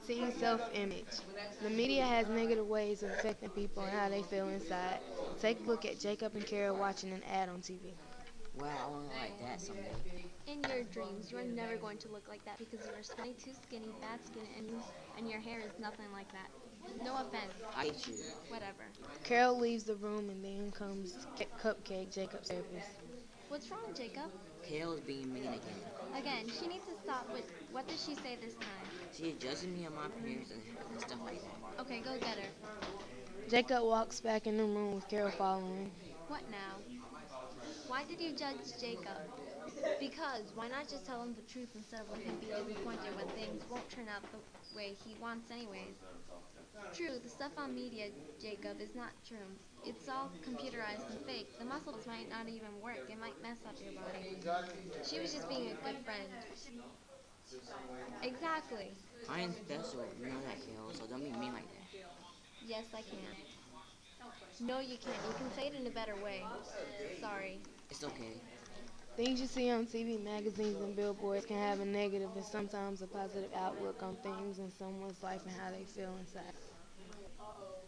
Seeing self-image. The media has negative ways of affecting people and how they feel inside. Take a look at Jacob and Carol watching an ad on TV. Wow, I want to like that someday. In your dreams, you're never going to look like that because you're way too skinny, bad skin, and your hair is nothing like that. No offense. I hate you. Whatever. Carol leaves the room and then comes Cupcake, Jacob's therapist. What's wrong, Jacob? Kale is being mean again. Again, she needs to stop with what did she say this time? She is judging me on my appearance and stuff like that. Okay, go get her. Jacob walks back in the room with Carol following. What now? Why did you judge Jacob? Because why not just tell him the truth instead of letting him be disappointed when things won't turn out the way he wants anyways? True, the stuff on media, Jacob, is not true. It's all computerized and fake. The muscles might not even work. It might mess up your body. She was just being a good friend. Exactly. I am special, you know that, Kale, so don't be mean like that. Yes, I can. No, you can't. You can say it in a better way. Sorry. It's okay. Things you see on TV, magazines, and billboards can have a negative and sometimes a positive outlook on things in someone's life and how they feel inside.